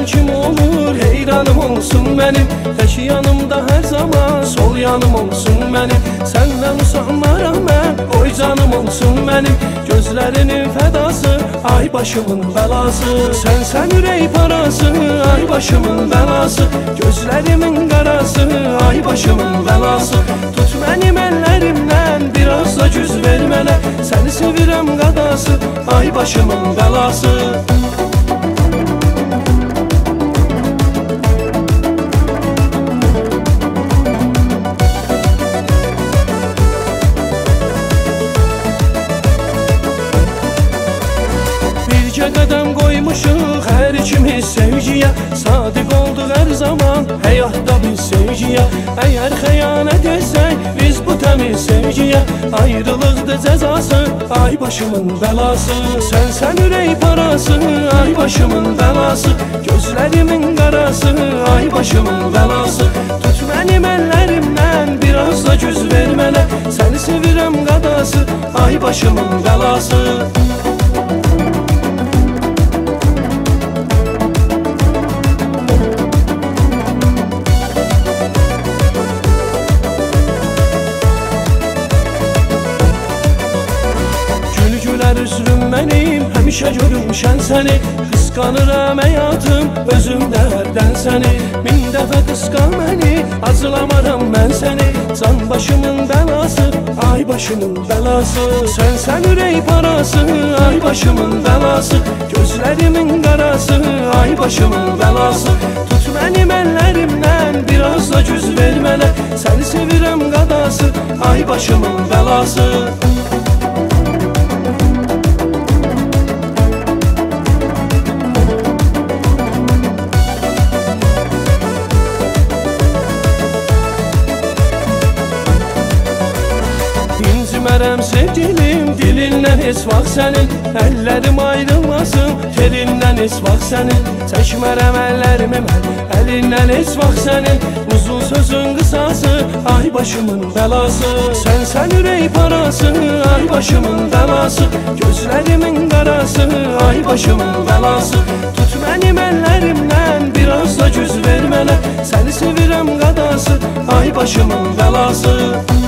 Sevən kim olur, heyranım olsun benim. Tək yanımda her zaman, sol yanım olsun benim. Səndən usanmaram mən, oy canım olsun benim. Gözlərinin fədası, ay başımın bəlası. Sən ürək parası, ay başımın bəlası. Gözlərimin qarası, ay başımın bəlası. Tut mənim əllərimdən, biraz da güz ver mənə. Səni sevirəm qadası, ay başımın bəlası. Qədəm qoymuşuq hər ikimiz sevgiyə. Sadiq olduq hər zaman həyatda biz sevgiyə. Əgər xəyanət etsək biz bu təmiz sevgiyə, ayrılıqdır cəzası, ay başımın bəlası. Sən ürək parası, ay başımın bəlası. Gözlərimin qarası, ay başımın bəlası. Tut mənim əllərimdən, biraz da güz ver mənə. Səni sevirəm qadası, ay başımın bəlası. Üzrüm mənim, həmişə görmüşən səni. Qısqanıram həyatım, özümdə hərdən səni. Min dəfə qısqan məni, acılamaram mən səni. Can başımın bəlası, ay başımın bəlası. Sən ürək parası, ay başımın bəlası. Gözlərimin qarası, ay başımın bəlası. Tut mənim əllərimdən, biraz da güz ver mənə. Səni sevirəm qadası, ay başımın bəlası. İncimərəm sevgilim, dilindən heç vaxt sənin. Əllərim ayrılmasın, telindən heç vaxt sənin. Çəkmərəm əllərimi mən, əlindən heç vaxt sənin. Uzun sözün qısası, ay başımın bəlası. Sən ürək parası, ay başımın bəlası. Gözlərimin qarası, ay başımın bəlası. Tut mənim əllərimdən, biraz da güz ver mənə. Səni sevirəm qadası, ay başımın bəlası.